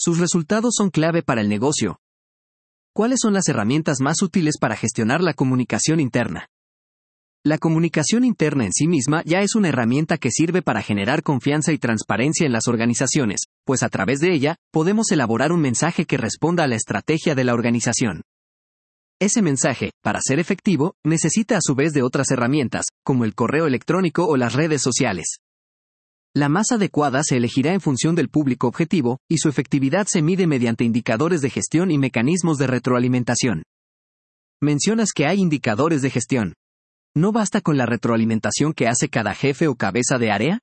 Sus resultados son clave para el negocio. ¿Cuáles son las herramientas más útiles para gestionar la comunicación interna? La comunicación interna en sí misma ya es una herramienta que sirve para generar confianza y transparencia en las organizaciones, pues a través de ella, podemos elaborar un mensaje que responda a la estrategia de la organización. Ese mensaje, para ser efectivo, necesita a su vez de otras herramientas, como el correo electrónico o las redes sociales. La más adecuada se elegirá en función del público objetivo, y su efectividad se mide mediante indicadores de gestión y mecanismos de retroalimentación. Mencionas que hay indicadores de gestión. ¿No basta con la retroalimentación que hace cada jefe o cabeza de área?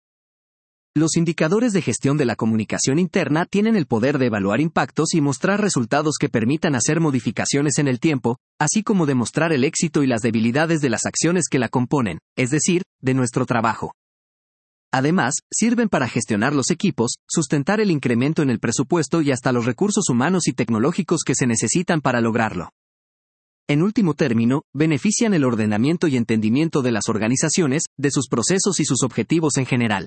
Los indicadores de gestión de la comunicación interna tienen el poder de evaluar impactos y mostrar resultados que permitan hacer modificaciones en el tiempo, así como demostrar el éxito y las debilidades de las acciones que la componen, es decir, de nuestro trabajo. Además, sirven para gestionar los equipos, sustentar el incremento en el presupuesto y hasta los recursos humanos y tecnológicos que se necesitan para lograrlo. En último término, benefician el ordenamiento y entendimiento de las organizaciones, de sus procesos y sus objetivos en general.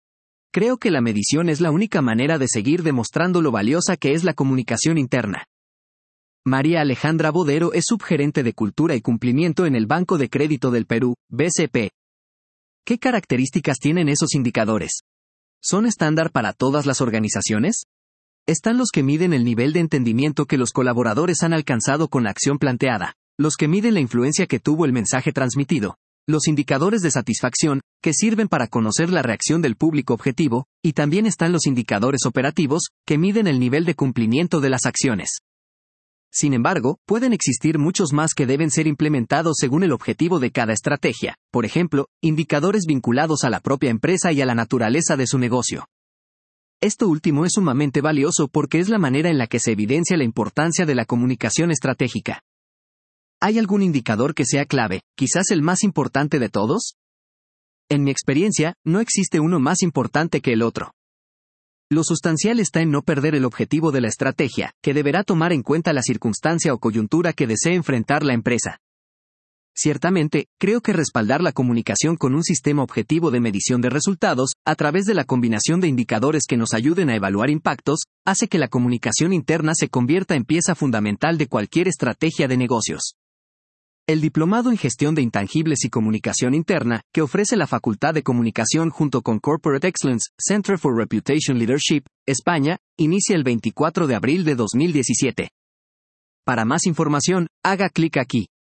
Creo que la medición es la única manera de seguir demostrando lo valiosa que es la comunicación interna. María Alejandra Bodero es subgerente de Cultura y Cumplimiento en el Banco de Crédito del Perú, BCP. ¿Qué características tienen esos indicadores? ¿Son estándar para todas las organizaciones? Están los que miden el nivel de entendimiento que los colaboradores han alcanzado con la acción planteada, los que miden la influencia que tuvo el mensaje transmitido, los indicadores de satisfacción, que sirven para conocer la reacción del público objetivo, y también están los indicadores operativos, que miden el nivel de cumplimiento de las acciones. Sin embargo, pueden existir muchos más que deben ser implementados según el objetivo de cada estrategia, por ejemplo, indicadores vinculados a la propia empresa y a la naturaleza de su negocio. Esto último es sumamente valioso porque es la manera en la que se evidencia la importancia de la comunicación estratégica. ¿Hay algún indicador que sea clave, quizás el más importante de todos? En mi experiencia, no existe uno más importante que el otro. Lo sustancial está en no perder el objetivo de la estrategia, que deberá tomar en cuenta la circunstancia o coyuntura que desee enfrentar la empresa. Ciertamente, creo que respaldar la comunicación con un sistema objetivo de medición de resultados, a través de la combinación de indicadores que nos ayuden a evaluar impactos, hace que la comunicación interna se convierta en pieza fundamental de cualquier estrategia de negocios. El Diplomado en Gestión de Intangibles y Comunicación Interna, que ofrece la Facultad de Comunicación junto con Corporate Excellence, Center for Reputation Leadership, España, inicia el 24 de abril de 2017. Para más información, haga clic aquí.